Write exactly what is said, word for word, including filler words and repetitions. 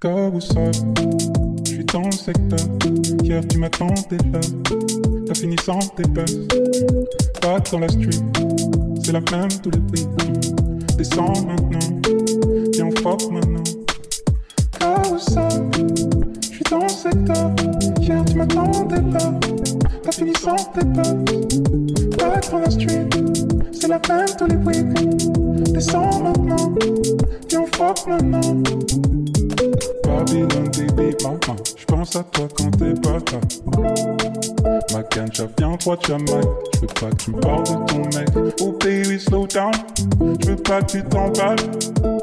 Où ça? Je suis dans le secteur. Hier tu m'attendais là. T'as fini sans tes bases. Pas dans la street. C'est la même tous les week. Descends maintenant. Viens on fuck maintenant. Où ça? Je suis dans le secteur. Hier tu m'attendais là. T'as fini sans tes bases. Pas dans la street. C'est la même tous les week. Descends maintenant. Viens on fuck maintenant. Babylon, baby, maman, j'pense à toi quand t'es pas là. Ma ganja vient droit de Jamaïque. J'veux pas que tu me parles de ton mec. Oh baby, slow down. J'veux pas que tu t'emballes.